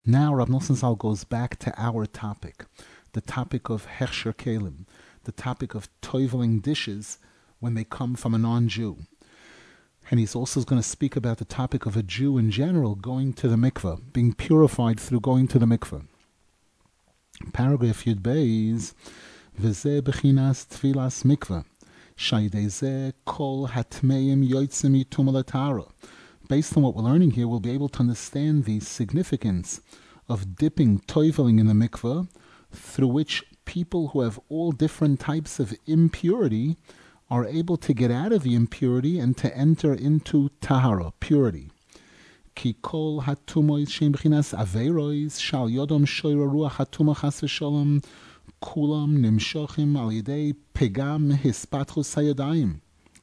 Now Rav Nosson Zal goes back to our topic, the topic of Hechsher Kelim, the topic of toiveling dishes when they come from a non-Jew. And he's also going to speak about the topic of a Jew in general going to the mikveh, being purified through going to the mikveh. Paragraph Yud Beis, V'zeh b'chinas tfilas mikveh, shaydei zeh kol hatmeim yotzim yitum l'tara. Based on what we're learning here, we'll be able to understand the significance of dipping, toiveling in the mikveh, through which people who have all different types of impurity are able to get out of the impurity and to enter into tahara, purity. Ki kol hatumois shem b'chinas averois shal yodom shoyra ruach hatuma chas v'sholom kulam nimshochim al yidei pegam hispatchus hayadayim.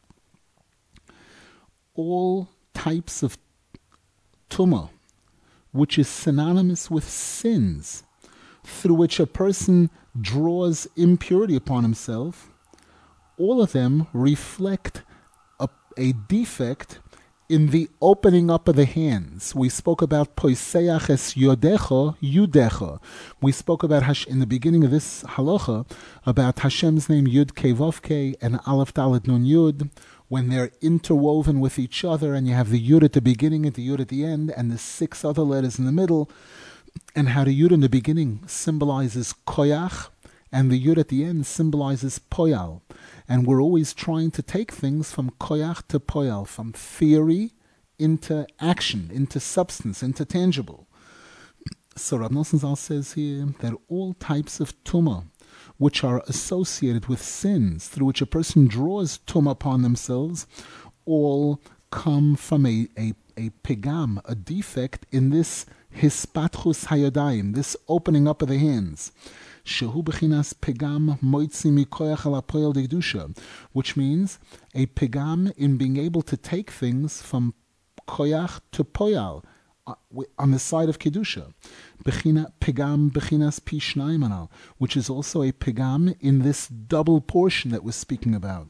All types of tumah, which is synonymous with sins, through which a person draws impurity upon himself, all of them reflect a defect in the opening up of the hands. We spoke about poiseach es yodecha, yudecha. We spoke about in the beginning of this halacha about Hashem's name Yud Kei Vav Kei and Aleph Dalet Nun Yud, when they're interwoven with each other, and you have the Yud at the beginning and the Yud at the end, and the 6 other letters in the middle, and how the Yud in the beginning symbolizes koyach, and the Yud at the end symbolizes poyal. And we're always trying to take things from koyach to poyal, from theory into action, into substance, into tangible. So Rav Nosson Zal says here that all types of tumah, which are associated with sins, through which a person draws tumah upon themselves, all come from a pegam, a defect in this hispatchus hayadayim, this opening up of the hands. Shehu b'chinas pegam moitzi mikoyach ala poyal de kedusha, which means a pegam in being able to take things from koyach to poyal, on the side of kedusha. Pegam bechinas pi shnayim anal, which is also a pegam in this double portion that we're speaking about.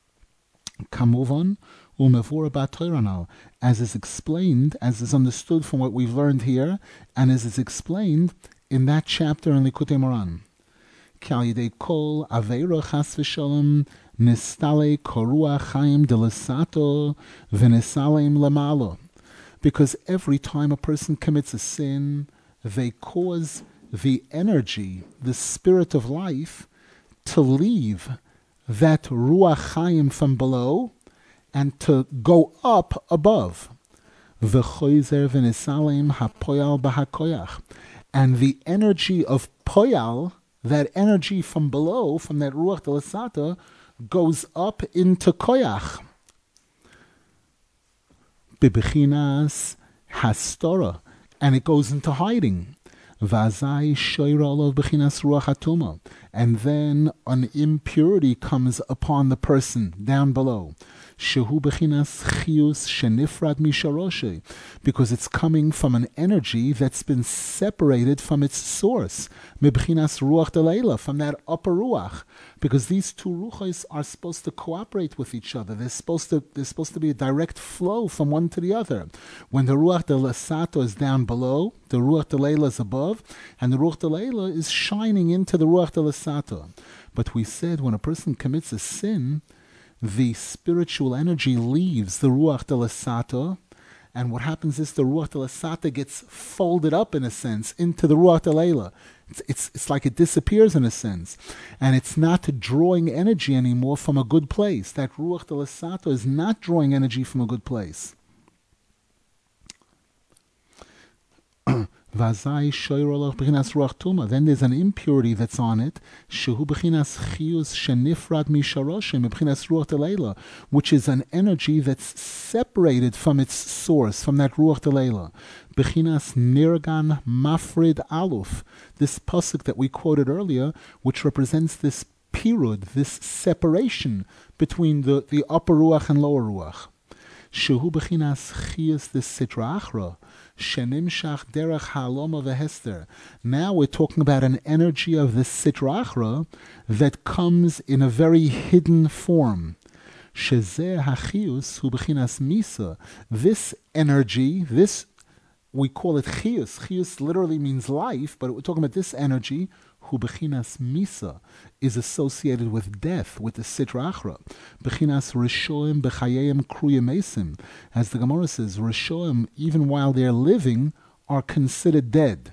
Kamuvan umevura ba'Torah anal, as is explained, as is understood from what we've learned here, and as is explained in that chapter in Likutei Moran. Ki al yidei kol aveira chas v'shalom nistale korua chaim delesato v'nesalem lamalo. Because every time a person commits a sin, they cause the energy, the spirit of life, to leave that ruach chaim from below and to go up above. V'choizer v'nesalem hapoyal b'hakoyach. And the energy of poyal, that energy from below, from that ruach delasata, goes up into koyach. Bibechinas hastora, and it goes into hiding. Vazai shoyrolov bechinas ruach hatuma, and then an impurity comes upon the person down below. Shehu bechinas chius shenifrad misharoshe, because it's coming from an energy that's been separated from its source. Mebchinas ruach delayla, from that upper ruach, because these two ruchos are supposed to cooperate with each other. There's supposed to be a direct flow from one to the other. When the ruach delasato is down below, the ruach delayla is above, and the ruach delayla is shining into the ruach delasato. But we said when a person commits a sin, the spiritual energy leaves the ruach delasato, and what happens is the ruach delasata gets folded up, in a sense, into the ruach delayla. It's like it disappears, in a sense, and it's not drawing energy anymore from a good place. That ruach delasata is not drawing energy from a good place. Vazai shoyrolach bechinas ruach tuma. Then there's an impurity that's on it. Shehu bechinas chius shenifrad misharoshim bechinas ruach delayla, which is an energy that's separated from its source, from that ruach delayla. Bechinas nirgan mafrid aluf. This pasuk that we quoted earlier, which represents this pirud, this separation between the upper ruach and lower ruach. Shehu bechinas chius the sitra achra. Shenimshach derech haloma vehester. Now we're talking about an energy of the sitra achra that comes in a very hidden form. Shezeh hachius hu bechinas misa. This energy, this we call it chiyus. Chiyus literally means life, but we're talking about this energy, hu bechinas misa, is associated with death, with the sitra achra. Bechinas rishoim bechayim kruyim esim. As the Gemara says, rishoim, even while they're living, are considered dead.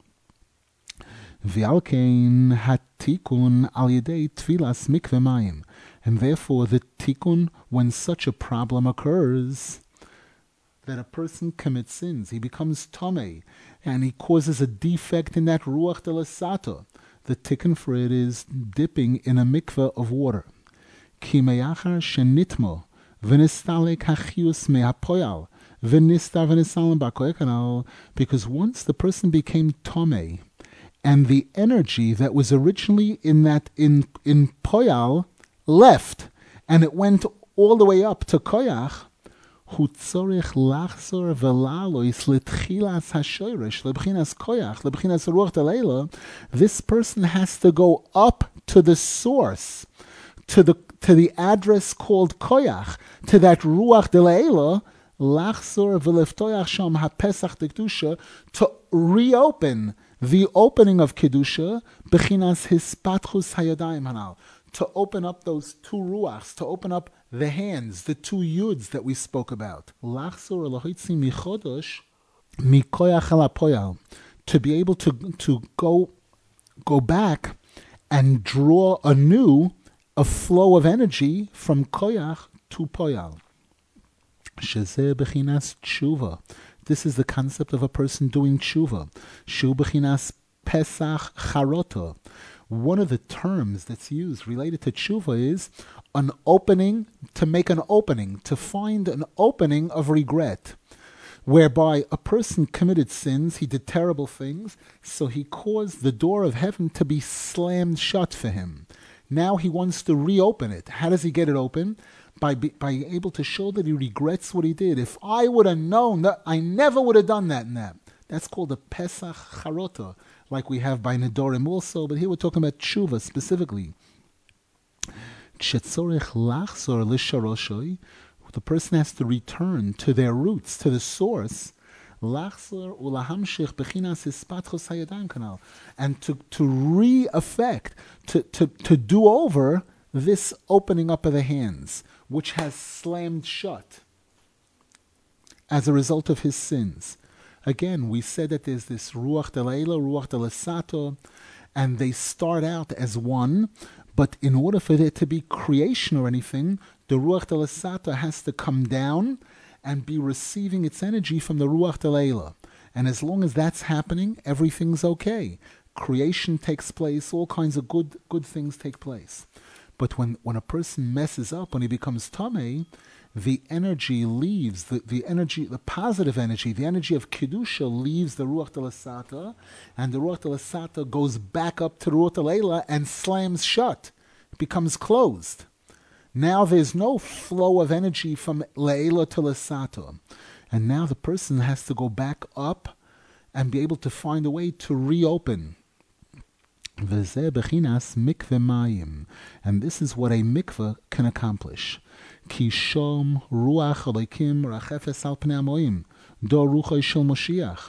V'alkein hatikun al yedei tvilas mikveh mayim. And therefore the tikkun, when such a problem occurs, that a person commits sins, he becomes tomei, and he causes a defect in that ruach de l'sato. The tikkun for it is dipping in a mikveh of water. Ki meyachar shenitmo v'nistalek hachius mehapoyal v'nistar v'nisalim b'koy kanal. Because once the person became tomei, and the energy that was originally in poyal left, and it went all the way up to koyach, hu tzorich lachzor velalois letchilas hashoyresh lebchinas koyach lebchinas ruach deleila. This person has to go up to the source, to the address called koyach, to that ruach deleila, lachzor veleftoyach sham hapesach dekdusha, to reopen the opening of kedusha, bechinas hispatchus hayadayim hanal, to open up those two ruachs, to open up the hands, the two yuds that we spoke about. Lachzor elohitzi michodosh mikoyach alapoyal, to be able to go back and draw anew a flow of energy from koyach to poyal. Shezeh bechinas tshuva. This is the concept of a person doing tshuva. Shu bechinas pesach charota. One of the terms that's used related to tshuva is an opening, to make an opening, to find an opening of regret, whereby a person committed sins, he did terrible things, so he caused the door of heaven to be slammed shut for him. Now he wants to reopen it. How does he get it open? By able to show that he regrets what he did. If I would have known that, I never would have done that and that. That's called a Pesach Charota, like we have by Nedorim also, but here we're talking about tshuva specifically. Chetzorech lachzor lisharoshoi, the person has to return to their roots, to the source, lachzor ulahamshich bechinas hispatchos hayadayim kanal, and to re-affect, to do over this opening up of the hands, which has slammed shut as a result of his sins. Again, we said that there's this ruach de leila, ruach de lesato, and they start out as one, but in order for there to be creation or anything, the ruach de lesato has to come down and be receiving its energy from the ruach de leila. And as long as that's happening, everything's okay. Creation takes place, all kinds of good things take place. But when a person messes up, when he becomes tamei, the energy leaves, the energy, the positive energy, the energy of kedusha leaves the ruach de l'sata, and the ruach de l'sata goes back up to ruach de leila and slams shut. It becomes closed. Now there's no flow of energy from leila to l'sata, and now the person has to go back up and be able to find a way to reopen. V'zeh bechinas mikveh mayim, and this is what a mikveh can accomplish. Ki shom ruach elokim rachefes al pnei hamoim, do ruchoi shel Moshiach.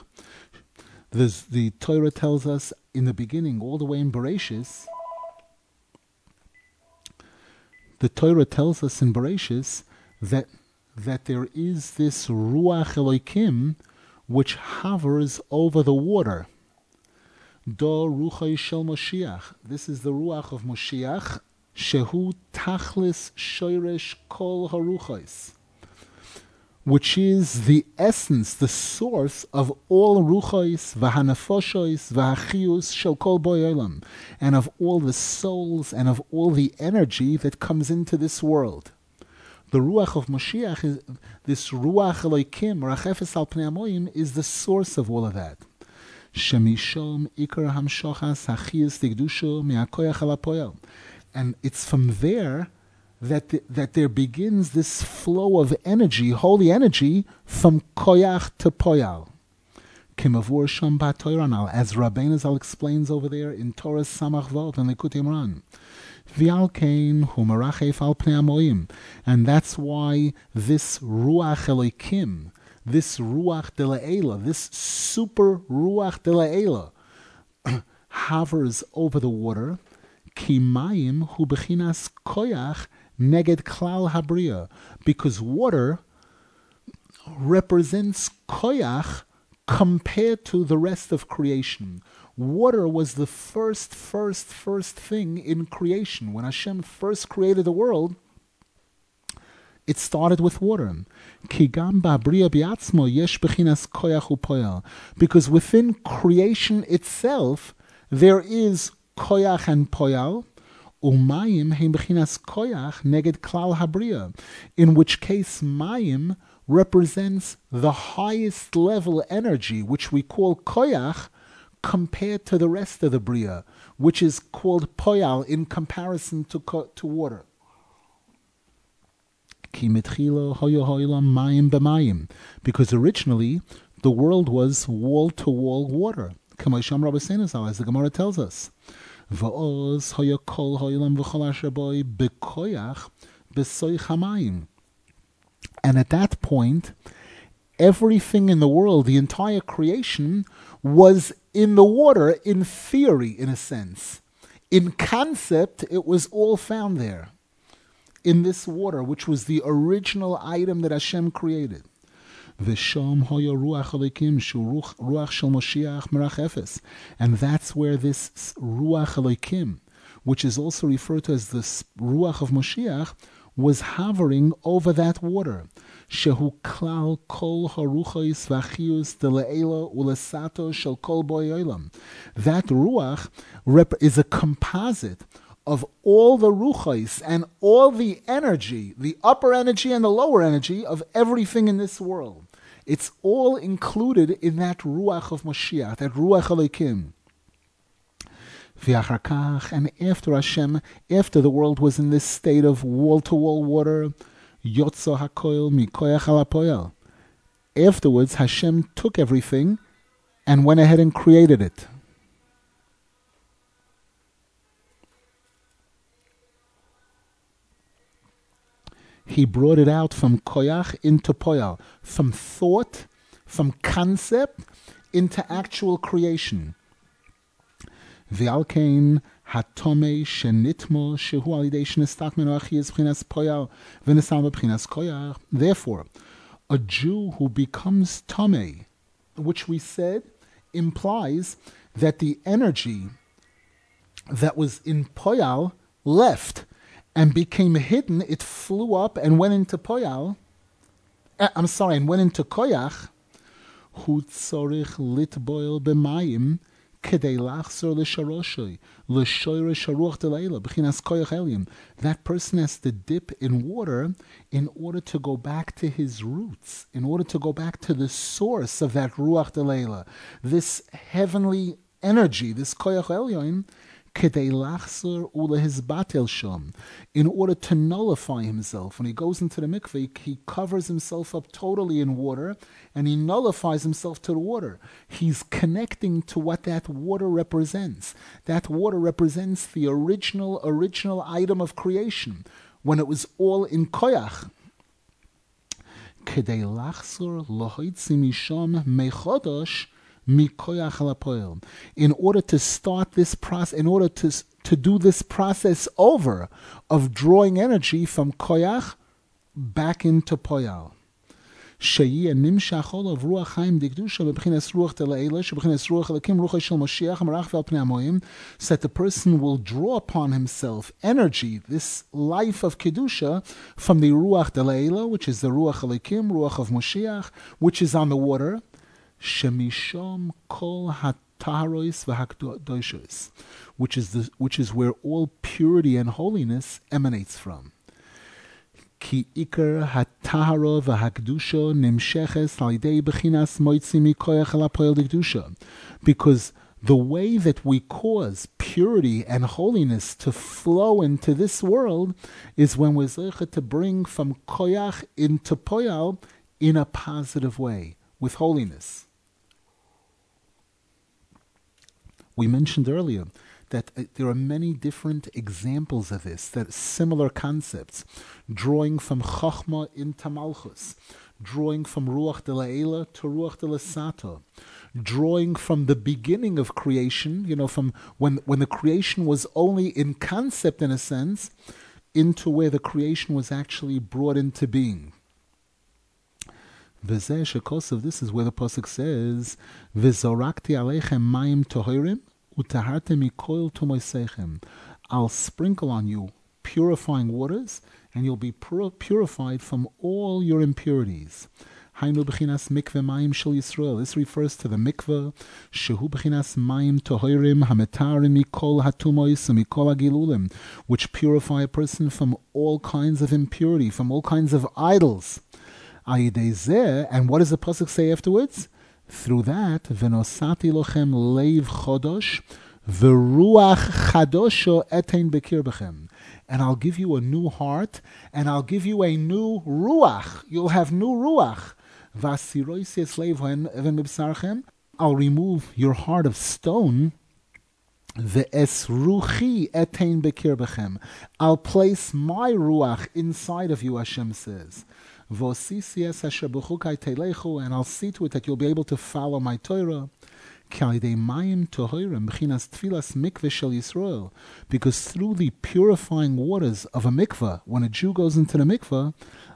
The Torah tells us in the beginning, all the way in Bereshis, the Torah tells us in Bereshis that there is this ruach elokim which hovers over the water. Do ruchai shel Moshiach. This is the ruach of Moshiach. Shehu tachlis shoyresh kol haruchais, which is the essence, the source of all ruchais, v'hanafoshois, v'achius shel kol boi olam, and of all the souls and of all the energy that comes into this world. The ruach of Moshiach, is this ruach elokim, rachefes al pnei hamoim, is the source of all of that. Shemishom ikar hamshochas hachias tigdusho me'akoyach alapoyel. And it's from there that there begins this flow of energy, holy energy, from koyach to poyal. Kimavur sham ba'toiranal, as Rabbeinu Zal explains over there in Torah Samach Vot and Likutei Moharan. V'al kein hu merachef al pnei hamoim, and that's why this ruach elokim, this Ruach de La'ela, this super Ruach de La'ela, hovers over the water, ki mayim hu bechinas koyach neged klal habriya, because water represents koyach compared to the rest of creation. Water was the first thing in creation. When Hashem first created the world, it started with water. Because within creation itself, there is koyach and poyal, in which case mayim represents the highest level energy, which we call koyach, compared to the rest of the bria, which is called poyal in comparison to water. Because originally the world was wall-to-wall water, as the Gemara tells us. And at that point, everything in the world, the entire creation, was in the water in theory, in a sense. In concept, it was all found there, in this water, which was the original item that Hashem created. And that's where this Ruach Elokim, which is also referred to as the Ruach of Moshiach, was hovering over that water. Shehu klal kol haruchos v'achiyus dele'ela ulesato shel kol bo'olam. That Ruach is a composite of all the ruchos and all the energy, the upper energy and the lower energy of everything in this world. It's all included in that Ruach of Moshiach, that Ruach Elokim. And after Hashem, after the world was in this state of wall-to-wall water, Yotzo HaKoil Mikoyach Al HaPoyal. Afterwards, Hashem took everything and went ahead and created it. He brought it out from koyach into poyal, from thought, from concept, into actual creation. V'alkein hatome shenitmo shehu alidei shnestak meno achiyas b'chinas poyal v'nesam b'chinas koyach. Therefore, a Jew who becomes tome, which we said implies that the energy that was in poyal left and became hidden. It flew up and went into poyal. And went into koyach. Hu tzorich litboil b'mayim kedei lachzor l'sharoshoi l'shoyre sharuach delayla b'chinas koyach elyon. That person has to dip in water in order to go back to his roots, in order to go back to the source of that ruach delayla, this heavenly energy, this koyach elyon. In order to nullify himself. When he goes into the mikveh, he covers himself up totally in water, and he nullifies himself to the water. He's connecting to what that water represents. That water represents the original item of creation, when it was all in koyach. In order to start this process, in order to do this process over of drawing energy from koyach back into poyal. So that the person will draw upon himself energy, this life of kedusha, from the ruach delayla, which is the ruach Elokim, ruach of Moshiach, which is on the water. Shemishom kol hataharos v'hakdoshos, which is where all purity and holiness emanates from. Ki ikar hataharo v'hakdusha nimsheches al yidei bechinas moitzi mikoyach al hapoel dekdusha, because the way that we cause purity and holiness to flow into this world is when we're zeicha to bring from koyach into poyal in a positive way, with holiness. We mentioned earlier that there are many different examples of this, that similar concepts, drawing from Chachma into Malchus, drawing from Ruach de La'ela to Ruach de L'Sata, drawing from the beginning of creation, from when the creation was only in concept in a sense, into where the creation was actually brought into being. V'zeh shekosov, this is where the pasuk says, V'zorakti aleichem mayim tohirim utahartem mikoil tumoisechem. I'll sprinkle on you purifying waters, and you'll be purified from all your impurities. Hainu b'chinas mikveh mayim shel Yisrael. This refers to the mikveh, shehu b'chinas mayim tohirim hametarim mikol hatumois mikol agilulim, which purify a person from all kinds of impurity, from all kinds of idols. And what does the pasuk say afterwards? Through that, v'nosati lochem leiv chodosh v'ruach chadosho etein bekirbechem. And I'll give you a new heart, and I'll give you a new ruach. You'll have new ruach. V'asirois leiv even mibsarchem. I'll remove your heart of stone. Ve'esruchi etein bekirbechem. I'll place my ruach inside of you, Hashem says. And I'll see to it that you'll be able to follow my Torah. Because through the purifying waters of a mikveh, when a Jew goes into the mikveh,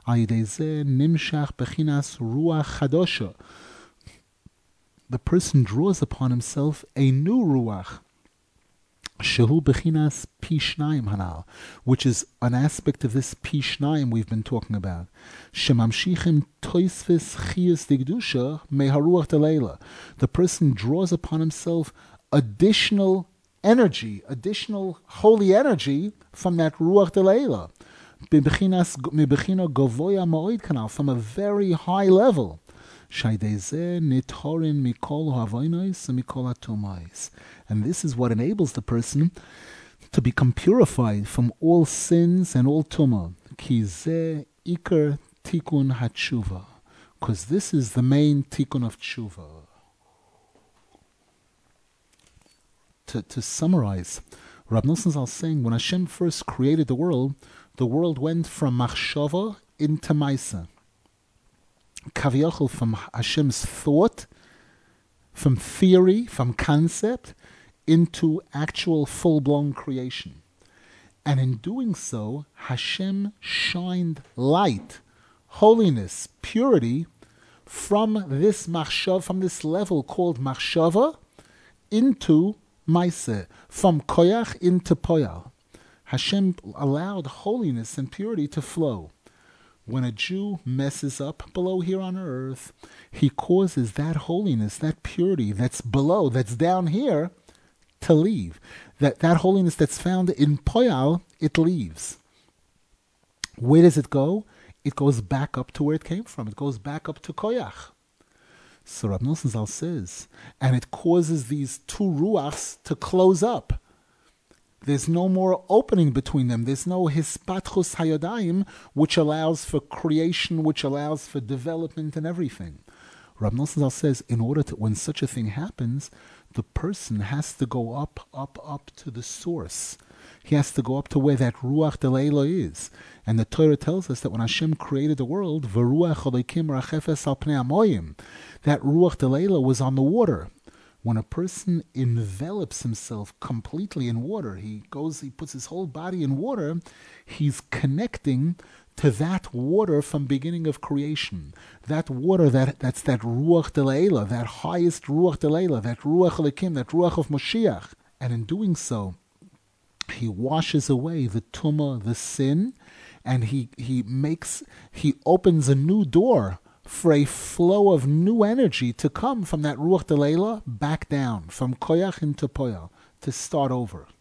the person draws upon himself a new ruach. Shehu bechinas pishnayim hanal, which is an aspect of this pishnayim we've been talking about. Shemamshichim toisvis chiyus digdusha meharuach deleila. The person draws upon himself additional energy, additional holy energy from that ruach deleila. Mibechina govoya ma'oid kanal, from a very high level. And this is what enables the person to become purified from all sins and all tumah. Because this is the main tikkun of tshuva. To summarize, Rab Nosson Zal is saying, when Hashem first created the world went from machshava into maisa. Kaviyachol, from Hashem's thought, from theory, from concept, into actual full-blown creation. And in doing so, Hashem shined light, holiness, purity, from this machshav, from this level called machshava, into maaseh, from koyach into poyal. Hashem allowed holiness and purity to flow. When a Jew messes up below here on earth, he causes that holiness, that purity that's below, that's down here, to leave. That holiness that's found in Poyal, it leaves. Where does it go? It goes back up to where it came from. It goes back up to Koyach. So Rab Nosson Zal says, and it causes these two ruachs to close up. There's no more opening between them. There's no hispatchus hayodayim, which allows for creation, which allows for development and everything. Rab Nosson Zal says, in order to, when such a thing happens, the person has to go up to the source. He has to go up to where that Ruach Deleila is. And the Torah tells us that when Hashem created the world, V'ruach Elokim rachefes al pnei hamoyim, that Ruach Deleila was on the water. When a person envelops himself completely in water, he puts his whole body in water, he's connecting to that water from beginning of creation. That water, that's that Ruach Deleila, that highest Ruach Deleila, that Ruach Elokim, that Ruach of Moshiach. And in doing so, he washes away the tumah, the sin, and he opens a new door for a flow of new energy to come from that Ruach Deleila back down, from Koyach into Poyal, to start over.